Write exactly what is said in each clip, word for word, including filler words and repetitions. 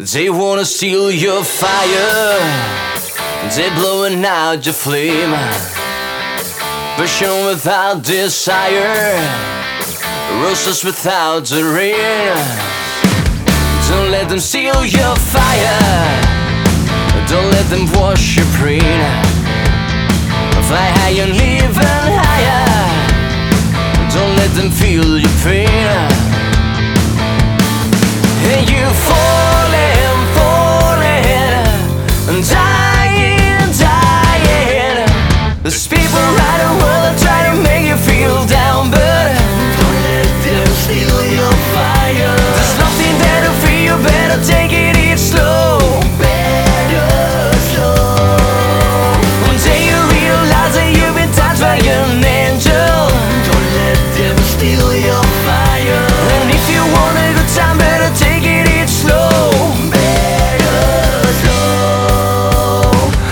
They wanna steal your fire, they're blowing out your flame, passion without desire, roses without the rain. Don't let them steal your fire, don't let them wash your brain. Fly high and even higher, don't let them feel your pain. And you falling, falling, dying, dying. There's people around the world that try to make you feel down, but don't let them steal your fire. There's nothing there to feel, better take it each slow. Better slow. Until you realize that you've been touched by an angel. Don't let them steal your fire. And if you want a good time, better take it each slow. Better slow.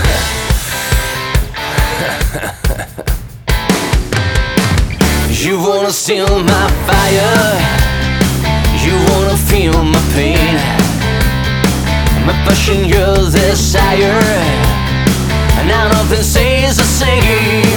You wanna steal my fire, you wanna feel my pain, my passion, your desire, and now nothing stays the same.